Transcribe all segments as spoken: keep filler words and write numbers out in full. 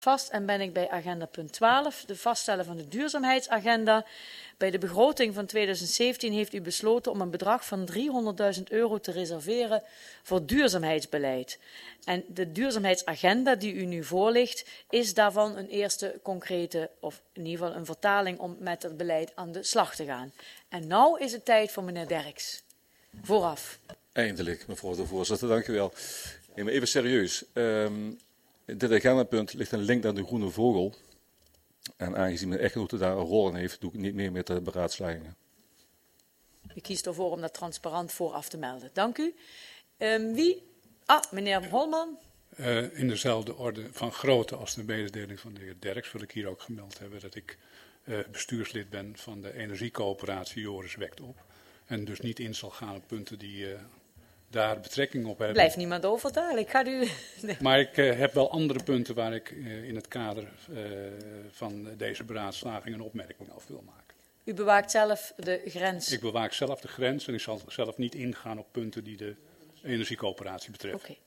vast en ben ik bij agenda punt twaalf, de vaststellen van de duurzaamheidsagenda. Bij de begroting van tweeduizend zeventien heeft u besloten om een bedrag van driehonderdduizend euro te reserveren voor duurzaamheidsbeleid. En de duurzaamheidsagenda die u nu voorligt, is daarvan een eerste concrete, of in ieder geval een vertaling om met het beleid aan de slag te gaan. En nu is het tijd voor meneer Derks. Vooraf. Eindelijk, mevrouw de voorzitter, dank u wel. Nee, maar even serieus. Um, dit agendapunt ligt een link naar de Groene Vogel. En aangezien de echtgenote daar een rol in heeft, doe ik niet meer met de beraadslagingen. U kiest ervoor om dat transparant vooraf te melden. Dank u. Um, wie? Ah, meneer Holman. Uh, in dezelfde orde van grootte als de mededeling van de heer Derks wil ik hier ook gemeld hebben dat ik uh, bestuurslid ben van de energiecoöperatie Joris Wekt op. En dus niet in zal gaan op punten die uh, daar betrekking op hebben. Blijft niemand overtuigd. Ik ga u... nee. Maar ik uh, heb wel andere punten waar ik uh, in het kader uh, van deze beraadslaging een opmerking over wil maken. U bewaakt zelf de grens? Ik bewaak zelf de grens en ik zal zelf niet ingaan op punten die de energiecoöperatie betreffen. Oké.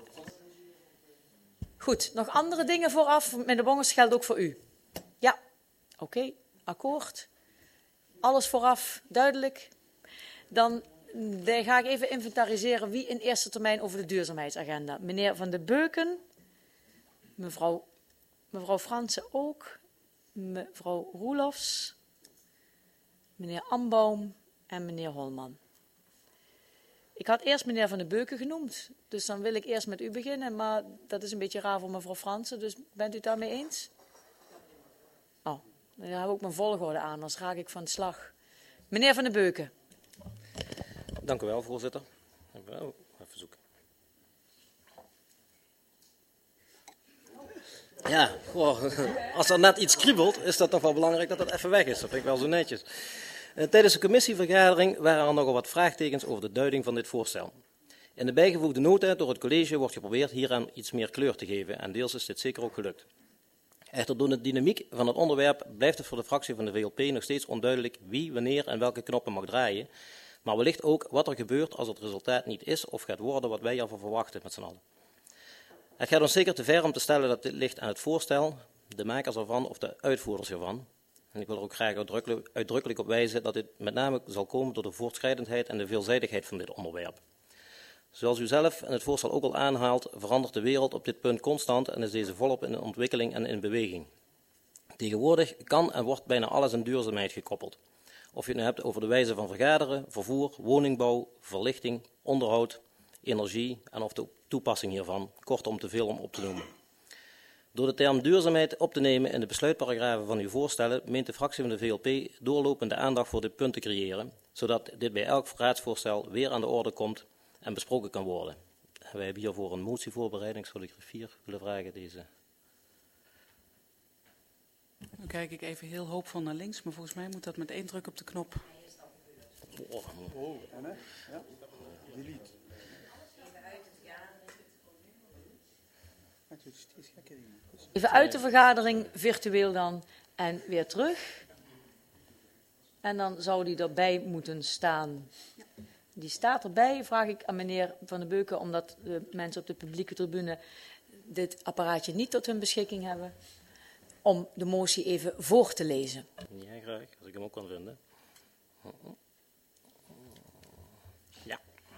Goed, nog andere dingen vooraf? Meneer Bongers, geldt ook voor u. Ja, oké, okay. Akkoord. Alles vooraf, duidelijk. Dan de, ga ik even inventariseren wie in eerste termijn over de duurzaamheidsagenda. Meneer Van de Beuken, mevrouw, mevrouw Fransen ook, mevrouw Roelofs, meneer Ambaum en meneer Holman. Ik had eerst meneer Van de Beuken genoemd, dus dan wil ik eerst met u beginnen, maar dat is een beetje raar voor mevrouw Fransen, dus bent u het daarmee eens? Oh, dan heb ik ook mijn volgorde aan, anders raak ik van de slag. Meneer Van de Beuken. Dank u wel, voorzitter. Even zoeken. Ja, goh, als er net iets kriebelt, is dat toch wel belangrijk dat het even weg is. Dat vind ik wel zo netjes. Uh, tijdens de commissievergadering waren er nogal wat vraagtekens over de duiding van dit voorstel. In de bijgevoegde nota door het college wordt geprobeerd hieraan iets meer kleur te geven en deels is dit zeker ook gelukt. Echter, door de dynamiek van het onderwerp blijft het voor de fractie van de V L P nog steeds onduidelijk wie, wanneer en welke knoppen mag draaien, maar wellicht ook wat er gebeurt als het resultaat niet is of gaat worden wat wij ervan verwachten met z'n allen. Het gaat ons zeker te ver om te stellen dat dit ligt aan het voorstel, de makers ervan of de uitvoerders ervan. En ik wil er ook graag uitdrukkelijk, uitdrukkelijk op wijzen dat dit met name zal komen door de voortschrijdendheid en de veelzijdigheid van dit onderwerp. Zoals u zelf in het voorstel ook al aanhaalt, verandert de wereld op dit punt constant en is deze volop in ontwikkeling en in beweging. Tegenwoordig kan en wordt bijna alles aan duurzaamheid gekoppeld. Of je het nu hebt over de wijze van vergaderen, vervoer, woningbouw, verlichting, onderhoud, energie en of de toepassing hiervan, kortom te veel om op te noemen. Door de term duurzaamheid op te nemen in de besluitparagrafen van uw voorstellen, meent de fractie van de V L P doorlopende aandacht voor dit punt te creëren, zodat dit bij elk raadsvoorstel weer aan de orde komt en besproken kan worden. Wij hebben hiervoor een motie voorbereid. Ik zou de griffier willen vragen deze. Nu kijk ik even heel hoopvol naar links, maar volgens mij moet dat met één druk op de knop. Oh, en hè? Ja. Delete. Even uit de vergadering, virtueel dan, en weer terug. En dan zou die erbij moeten staan. Die staat erbij, vraag ik aan meneer Van den Beuken, omdat de mensen op de publieke tribune dit apparaatje niet tot hun beschikking hebben, om de motie even voor te lezen. Ja, graag, als ik hem ook kan vinden. Ja.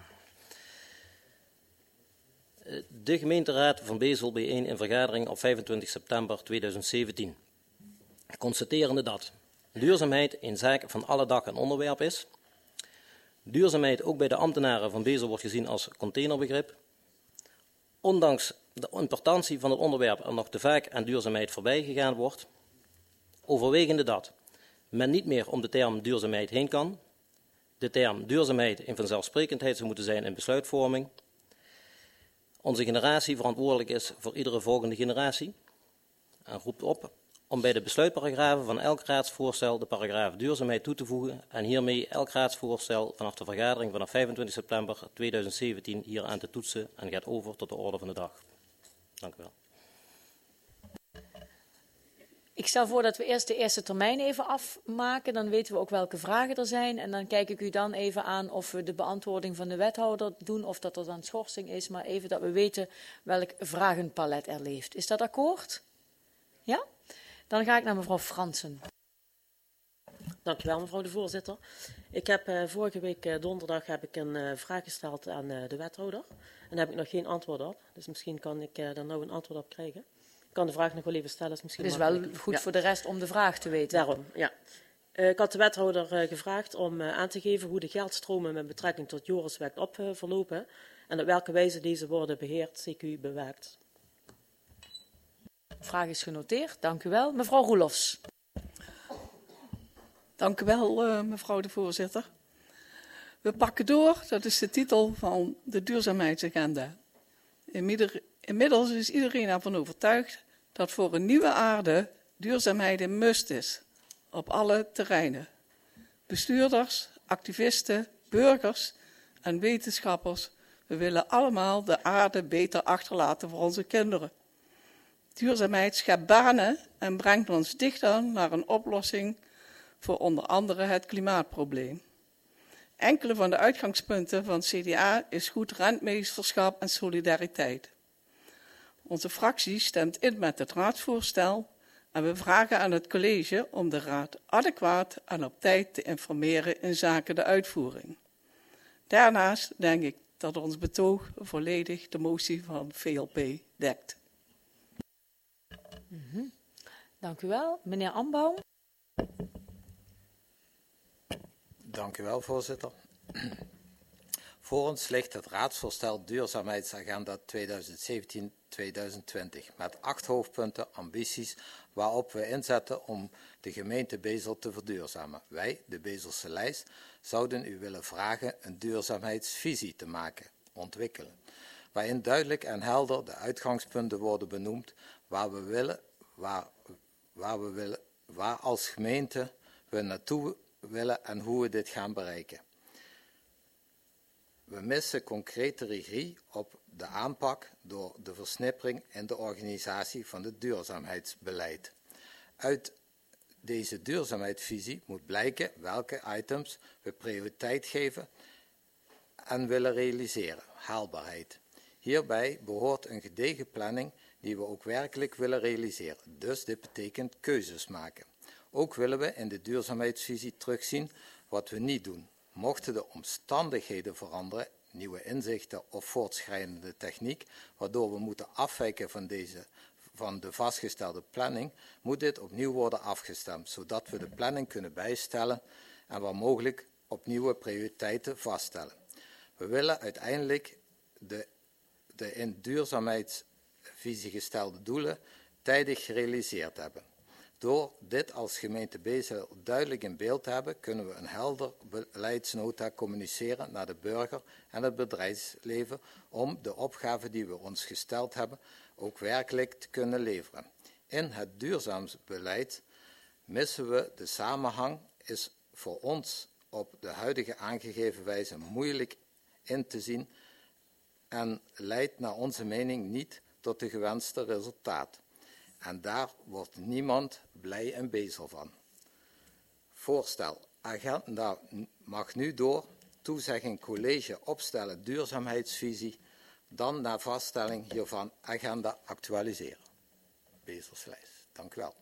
De gemeenteraad van Bezel bijeen in vergadering op vijfentwintig september tweeduizend zeventien. Constaterende dat duurzaamheid een zaak van alle dag een onderwerp is. Duurzaamheid ook bij de ambtenaren van Bezel wordt gezien als containerbegrip. Ondanks de importantie van het onderwerp er nog te vaak aan duurzaamheid voorbij gegaan wordt. Overwegende dat men niet meer om de term duurzaamheid heen kan. De term duurzaamheid een vanzelfsprekendheid zou moeten zijn in besluitvorming. Onze generatie verantwoordelijk is voor iedere volgende generatie. En roept op om bij de besluitparagrafen van elk raadsvoorstel de paragraaf duurzaamheid toe te voegen en hiermee elk raadsvoorstel vanaf de vergadering vanaf vijfentwintig september tweeduizend zeventien hieraan te toetsen en gaat over tot de orde van de dag. Dank u wel. Ik stel voor dat we eerst de eerste termijn even afmaken, dan weten we ook welke vragen er zijn en dan kijk ik u dan even aan of we de beantwoording van de wethouder doen of dat er dan schorsing is, maar even dat we weten welk vragenpalet er leeft. Is dat akkoord? Ja? Dan ga ik naar mevrouw Fransen. Dankjewel, mevrouw de voorzitter. Ik heb uh, vorige week uh, donderdag heb ik een uh, vraag gesteld aan uh, de wethouder. En daar heb ik nog geen antwoord op. Dus misschien kan ik uh, daar nou een antwoord op krijgen. Ik kan de vraag nog wel even stellen. Is misschien Het is wel goed ja. voor de rest om de vraag te weten. Daarom, ja. Uh, ik had de wethouder uh, gevraagd om uh, aan te geven hoe de geldstromen met betrekking tot Jorisweg op uh, verlopen. En op welke wijze deze worden beheerd, C Q bewaakt. Vraag is genoteerd. Dank u wel. Mevrouw Roelofs. Dank u wel, uh, mevrouw de voorzitter. We pakken door, dat is de titel van de duurzaamheidsagenda. Inmiddels is iedereen ervan overtuigd dat voor een nieuwe aarde duurzaamheid een must is. Op alle terreinen. Bestuurders, activisten, burgers en wetenschappers, we willen allemaal de aarde beter achterlaten voor onze kinderen. Duurzaamheid schept banen en brengt ons dichter naar een oplossing voor onder andere het klimaatprobleem. Enkele van de uitgangspunten van het C D A is goed rentmeesterschap en solidariteit. Onze fractie stemt in met het raadsvoorstel en we vragen aan het college om de raad adequaat en op tijd te informeren in zaken de uitvoering. Daarnaast denk ik dat ons betoog volledig de motie van V L P dekt. Mm-hmm. Dank u wel. Meneer Ambaum. Dank u wel, voorzitter. Voor ons ligt het raadsvoorstel Duurzaamheidsagenda tweeduizend zeventien tot tweeduizend twintig met acht hoofdpunten, ambities waarop we inzetten om de gemeente Bezel te verduurzamen. Wij, de Bezelse lijst, zouden u willen vragen een duurzaamheidsvisie te maken, ontwikkelen, waarin duidelijk en helder de uitgangspunten worden benoemd waar we willen, waar, waar we willen, waar als gemeente we naartoe willen en hoe we dit gaan bereiken. We missen concrete regie op de aanpak door de versnippering in de organisatie van het duurzaamheidsbeleid. Uit deze duurzaamheidsvisie moet blijken welke items we prioriteit geven en willen realiseren. Haalbaarheid. Hierbij behoort een gedegen planning die we ook werkelijk willen realiseren. Dus dit betekent keuzes maken. Ook willen we in de duurzaamheidsvisie terugzien wat we niet doen. Mochten de omstandigheden veranderen, nieuwe inzichten of voortschrijdende techniek, waardoor we moeten afwijken van, deze, van de vastgestelde planning, moet dit opnieuw worden afgestemd, zodat we de planning kunnen bijstellen en waar mogelijk opnieuw prioriteiten vaststellen. We willen uiteindelijk de, de in duurzaamheidsvisie gestelde doelen tijdig gerealiseerd hebben. Door dit als gemeente Bezel duidelijk in beeld te hebben, kunnen we een helder beleidsnota communiceren naar de burger en het bedrijfsleven om de opgaven die we ons gesteld hebben ook werkelijk te kunnen leveren. In het duurzaamheidsbeleid missen we de samenhang, is voor ons op de huidige aangegeven wijze moeilijk in te zien en leidt naar onze mening niet tot de gewenste resultaat. En daar wordt niemand blij en bezel van. Voorstel. Agenda mag nu door. Toezegging college opstellen duurzaamheidsvisie. Dan na vaststelling hiervan agenda actualiseren. Bezelslijst. Dank u wel.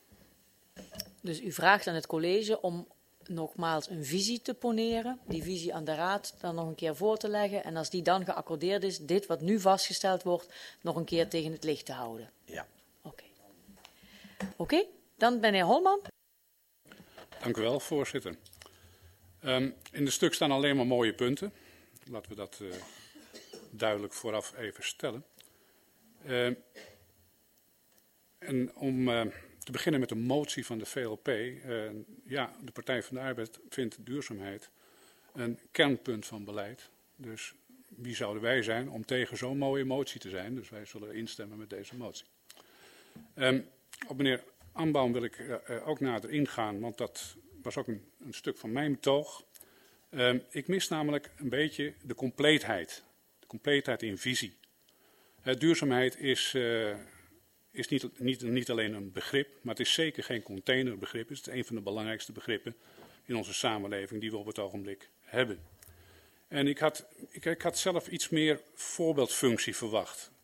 Dus u vraagt aan het college om nogmaals een visie te poneren. Die visie aan de raad dan nog een keer voor te leggen. En als die dan geaccordeerd is, dit wat nu vastgesteld wordt, nog een keer tegen het licht te houden. Ja. Oké. Oké, okay, dan meneer Holman. Dank u wel, voorzitter. Um, in het stuk staan alleen maar mooie punten. Laten we dat uh, duidelijk vooraf even stellen. Uh, en om uh, te beginnen met de motie van de V L P. Uh, ja, de Partij van de Arbeid vindt duurzaamheid een kernpunt van beleid. Dus wie zouden wij zijn om tegen zo'n mooie motie te zijn? Dus wij zullen instemmen met deze motie. Um, Op meneer Ambaum wil ik uh, ook nader ingaan, want dat was ook een, een stuk van mijn betoog. Uh, ik mis namelijk een beetje de compleetheid. De compleetheid in visie. Uh, duurzaamheid is, uh, is niet, niet, niet alleen een begrip, maar het is zeker geen containerbegrip. Het is een van de belangrijkste begrippen in onze samenleving die we op het ogenblik hebben. En ik had, ik, ik had zelf iets meer voorbeeldfunctie verwacht.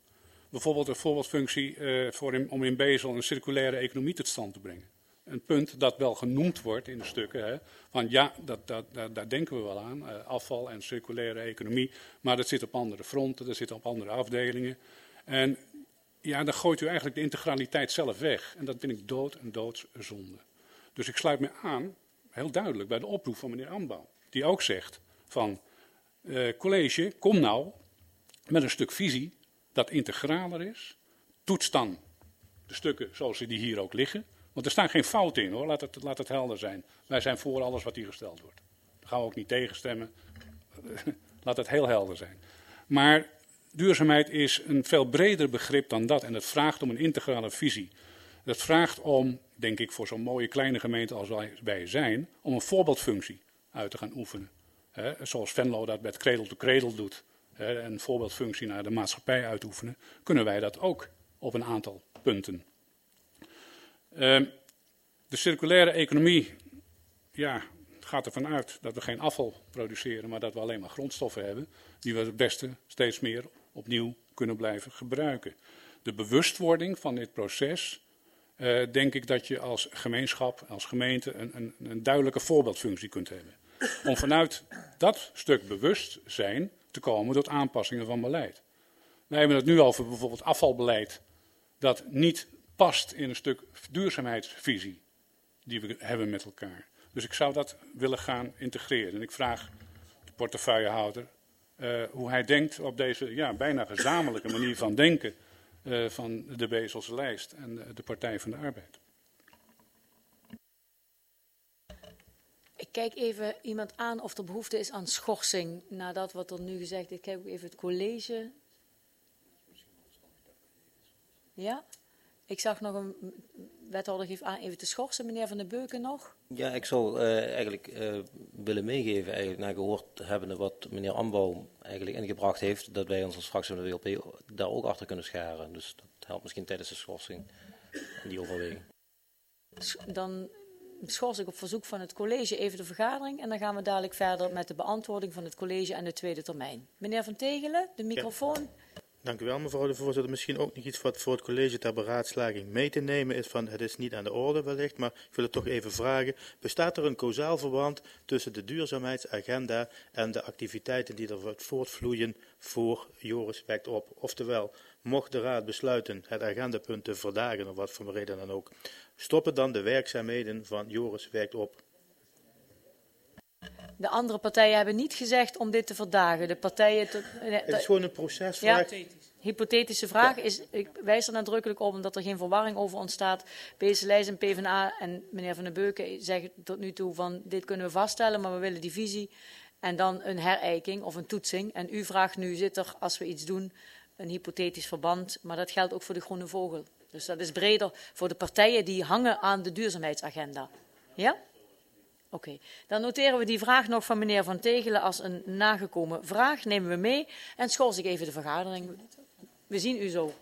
Bijvoorbeeld een voorbeeldfunctie uh, voor in, om in Bezel een circulaire economie tot stand te brengen. Een punt dat wel genoemd wordt in de stukken. Hè, van ja, dat, dat, dat, daar denken we wel aan. Uh, afval en circulaire economie. Maar dat zit op andere fronten, dat zit op andere afdelingen. En ja, dan gooit u eigenlijk de integraliteit zelf weg. En dat vind ik dood en doodzonde. Dus ik sluit me aan, heel duidelijk, bij de oproep van meneer Ambouw. Die ook zegt van, uh, college, kom nou met een stuk visie dat integraler is. Toets dan de stukken zoals die hier ook liggen. Want er staan geen fouten in hoor, laat het, laat het helder zijn. Wij zijn voor alles wat hier gesteld wordt. Daar gaan we ook niet tegenstemmen. Laat het heel helder zijn. Maar duurzaamheid is een veel breder begrip dan dat. En het vraagt om een integrale visie. Het vraagt om, denk ik, voor zo'n mooie kleine gemeente als wij, wij zijn, om een voorbeeldfunctie uit te gaan oefenen. He, zoals Venlo dat met cradle to cradle doet. He, een voorbeeldfunctie naar de maatschappij uitoefenen. Kunnen wij dat ook op een aantal punten. Uh, de circulaire economie, ja, gaat ervan uit dat we geen afval produceren, maar dat we alleen maar grondstoffen hebben, die we het beste steeds meer opnieuw kunnen blijven gebruiken. De bewustwording van dit proces, uh, denk ik dat je als gemeenschap, als gemeente, een, een, een duidelijke voorbeeldfunctie kunt hebben. Om vanuit dat stuk bewustzijn te komen tot aanpassingen van beleid. Wij hebben het nu over bijvoorbeeld afvalbeleid, dat niet past in een stuk duurzaamheidsvisie die we hebben met elkaar. Dus ik zou dat willen gaan integreren. En ik vraag de portefeuillehouder uh, hoe hij denkt op deze ja, bijna gezamenlijke manier van denken uh, van de Bezelse lijst en de, de Partij van de Arbeid. Ik kijk even iemand aan of er behoefte is aan schorsing nadat wat er nu gezegd is. Ik kijk ook even het college. Ja? Ik zag nog een wethouder geeft aan even te schorsen, meneer Van den Beuken nog. Ja, ik zou uh, eigenlijk uh, willen meegeven, eigenlijk naar gehoord hebbende wat meneer Ambouw eigenlijk ingebracht heeft, dat wij ons als fractie van de W L P daar ook achter kunnen scharen. Dus dat helpt misschien tijdens de schorsing in die overweging. Dan schors ik op verzoek van het college even de vergadering en dan gaan we dadelijk verder met de beantwoording van het college en de tweede termijn. Meneer Van Tegelen, de microfoon. Ja. Dank u wel, mevrouw de voorzitter. Misschien ook nog iets wat voor het college ter beraadslaging mee te nemen is van, het is niet aan de orde wellicht, maar ik wil het toch even vragen. Bestaat er een causaal verband tussen de duurzaamheidsagenda en de activiteiten die er voortvloeien voor Joris Wekt op? Oftewel, mocht de raad besluiten het agendapunt te verdagen, of wat voor reden dan ook, stoppen dan de werkzaamheden van Joris Wekt op? De andere partijen hebben niet gezegd om dit te verdagen. De partijen te, het is gewoon een procesvraag. Ja, hypothetische vraag. Ja. Is, ik wijs er nadrukkelijk op omdat er geen verwarring over ontstaat. Bezelijs en PvdA en meneer Van den Beuken zeggen tot nu toe van dit kunnen we vaststellen, maar we willen die visie. En dan een herijking of een toetsing. En u vraagt nu, zit er als we iets doen een hypothetisch verband. Maar dat geldt ook voor de Groene Vogel. Dus dat is breder voor de partijen die hangen aan de duurzaamheidsagenda. Ja? Oké, okay. Dan noteren we die vraag nog van meneer Van Tegelen als een nagekomen vraag. Nemen we mee en schors ik even de vergadering. We zien u zo.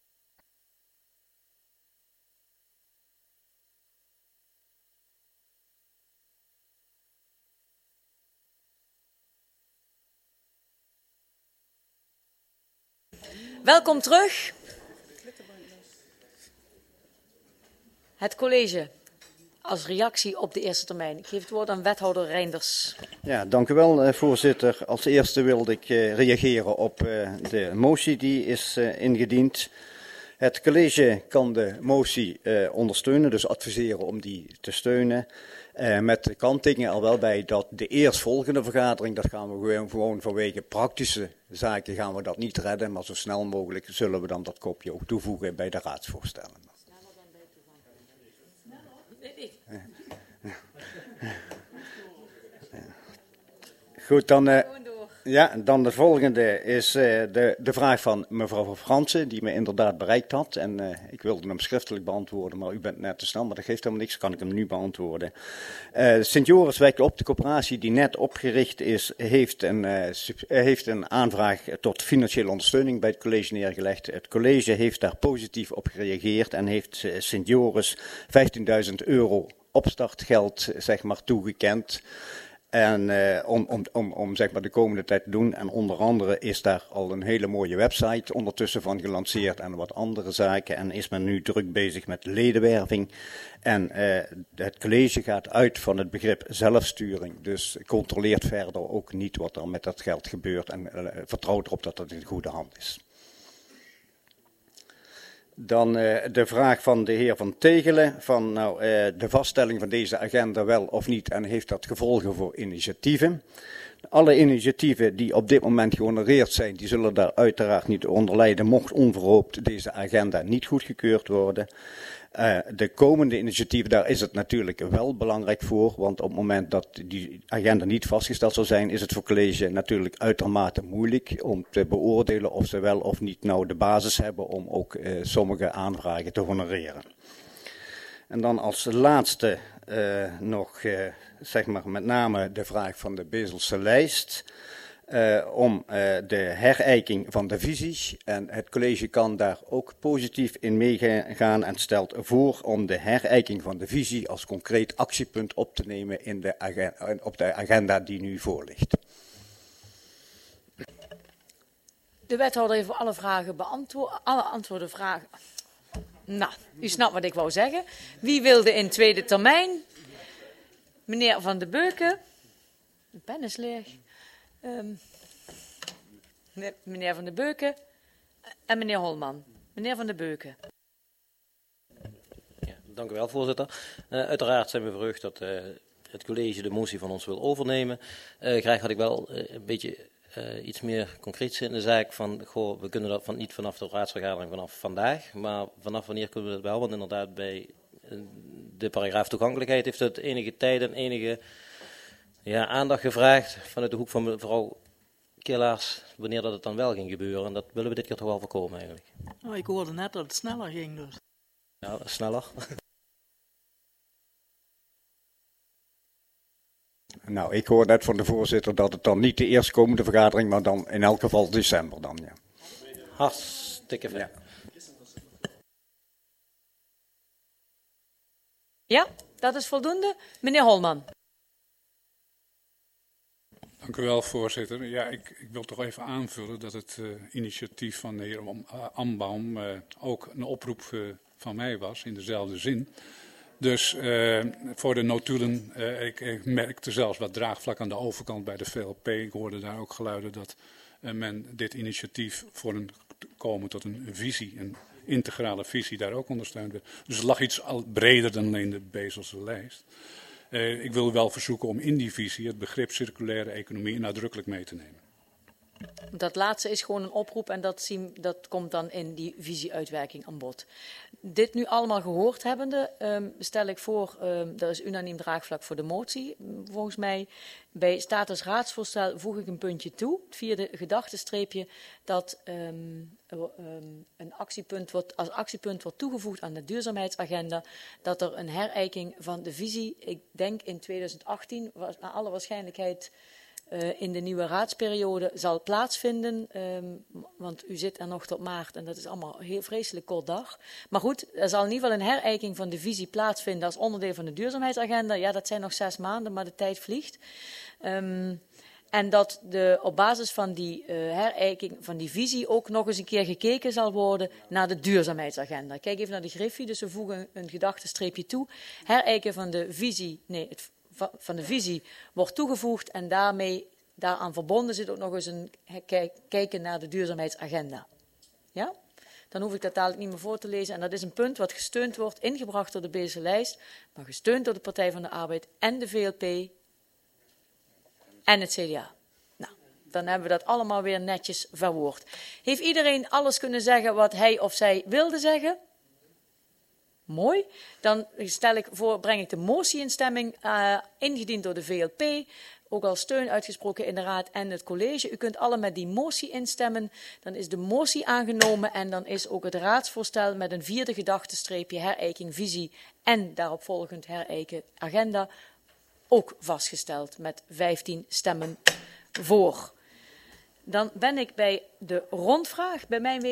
Welkom terug. Het college. Als reactie op de eerste termijn. Ik geef het woord aan wethouder Reinders. Ja, dank u wel, voorzitter. Als eerste wilde ik uh, reageren op uh, de motie die is uh, ingediend. Het college kan de motie uh, ondersteunen, dus adviseren om die te steunen. Uh, met de kanttekening er wel bij dat de eerstvolgende vergadering, dat gaan we gewoon, gewoon vanwege praktische zaken gaan we dat niet redden. Maar zo snel mogelijk zullen we dan dat kopje ook toevoegen bij de raadsvoorstellen. Goed, dan, uh, ja, dan de volgende is uh, de, de vraag van mevrouw Fransen, die me inderdaad bereikt had. En uh, ik wilde hem schriftelijk beantwoorden, maar u bent net te snel, maar dat geeft helemaal niks, kan ik hem nu beantwoorden. Uh, Sint Joris Wekt op, de coöperatie die net opgericht is, heeft een, uh, sub, uh, heeft een aanvraag tot financiële ondersteuning bij het college neergelegd. Het college heeft daar positief op gereageerd en heeft uh, Sint Joris vijftienduizend euro opstartgeld zeg maar toegekend. En uh, om, om, om, om zeg maar de komende tijd te doen. En onder andere is daar al een hele mooie website ondertussen van gelanceerd en wat andere zaken. En is men nu druk bezig met ledenwerving. En uh, het college gaat uit van het begrip zelfsturing. Dus controleert verder ook niet wat er met dat geld gebeurt. En uh, vertrouwt erop dat dat in goede hand is. Dan uh, de vraag van de heer Van Tegelen, van nou, uh, de vaststelling van deze agenda wel of niet en heeft dat gevolgen voor initiatieven. Alle initiatieven die op dit moment gehonoreerd zijn, die zullen daar uiteraard niet onder lijden, mocht onverhoopt deze agenda niet goedgekeurd worden. Uh, de komende initiatieven, daar is het natuurlijk wel belangrijk voor, want op het moment dat die agenda niet vastgesteld zal zijn, is het voor college natuurlijk uitermate moeilijk om te beoordelen of ze wel of niet nou de basis hebben om ook uh, sommige aanvragen te honoreren. En dan als laatste uh, nog, uh, zeg maar met name de vraag van de Bezelse lijst. Uh, om uh, de herijking van de visie. En het college kan daar ook positief in meegaan en stelt voor om de herijking van de visie als concreet actiepunt op te nemen in de agenda, op de agenda die nu voor ligt. De wethouder heeft alle vragen beantwoord, alle antwoorden vragen. Nou, u snapt wat ik wou zeggen. Wie wilde in tweede termijn? Meneer Van de Beuken. De pen is leeg. Um, meneer Van de Beuken en meneer Holman. Meneer Van de Beuken. Ja, dank u wel, voorzitter. Uh, uiteraard zijn we verheugd dat uh, het college de motie van ons wil overnemen. Uh, graag had ik wel uh, een beetje uh, iets meer concreets in de zaak van, goh, we kunnen dat van, niet vanaf de raadsvergadering vanaf vandaag, maar vanaf wanneer kunnen we dat wel? Want inderdaad bij uh, de paragraaf toegankelijkheid heeft het enige tijd en enige ja, aandacht gevraagd vanuit de hoek van mevrouw Killaars, wanneer dat het dan wel ging gebeuren. En dat willen we dit keer toch wel voorkomen eigenlijk. Oh, ik hoorde net dat het sneller ging dus. Ja, sneller. Nou, ik hoor net van de voorzitter dat het dan niet de eerstkomende vergadering, maar dan in elk geval december dan, ja. Hartstikke fijn. Ja. Ja, dat is voldoende. Meneer Holman. Dank u wel, voorzitter. Ja, ik, ik wil toch even aanvullen dat het uh, initiatief van de heer Ambaum uh, ook een oproep uh, van mij was, in dezelfde zin. Dus uh, voor de notulen, uh, ik, ik merkte zelfs wat draagvlak aan de overkant bij de V L P. Ik hoorde daar ook geluiden dat uh, men dit initiatief voor een komen tot een visie, een integrale visie, daar ook ondersteund werd. Dus het lag iets al breder dan alleen de Bezelse lijst. Uh, ik wil u wel verzoeken om in die visie het begrip circulaire economie nadrukkelijk mee te nemen. Dat laatste is gewoon een oproep en dat, zien, dat komt dan in die visieuitwerking aan bod. Dit nu allemaal gehoord hebbende, um, stel ik voor, um, er is unaniem draagvlak voor de motie, volgens mij. Bij status raadsvoorstel voeg ik een puntje toe, het vierde gedachtenstreepje, dat um, um, een actiepunt wordt, als actiepunt wordt toegevoegd aan de duurzaamheidsagenda, dat er een herijking van de visie, ik denk in tweeduizend achttien, was naar alle waarschijnlijkheid Uh, in de nieuwe raadsperiode zal plaatsvinden, um, want u zit er nog tot maart en dat is allemaal heel vreselijk kort dag. Maar goed, er zal in ieder geval een herijking van de visie plaatsvinden als onderdeel van de duurzaamheidsagenda. Ja, dat zijn nog zes maanden, maar de tijd vliegt. Um, en dat de, op basis van die uh, herijking van die visie ook nog eens een keer gekeken zal worden naar de duurzaamheidsagenda. Kijk even naar de griffie, dus we voegen een gedachtenstreepje toe. Herijken van de visie, nee, het van de visie wordt toegevoegd en daarmee daaraan verbonden zit ook nog eens een kijken naar de duurzaamheidsagenda. Ja? Dan hoef ik dat dadelijk niet meer voor te lezen. En dat is een punt wat gesteund wordt, ingebracht door de Bezelse lijst, maar gesteund door de Partij van de Arbeid en de V L P en het C D A. Nou, dan hebben we dat allemaal weer netjes verwoord. Heeft iedereen alles kunnen zeggen wat hij of zij wilde zeggen? Mooi. Dan stel ik voor, breng ik de motie in stemming, uh, ingediend door de V L P. Ook al steun uitgesproken in de raad en het college. U kunt alle met die motie instemmen. Dan is de motie aangenomen en dan is ook het raadsvoorstel met een vierde gedachtenstreepje herijking visie en daaropvolgend herijken agenda ook vastgesteld met vijftien stemmen voor. Dan ben ik bij de rondvraag. Bij mijn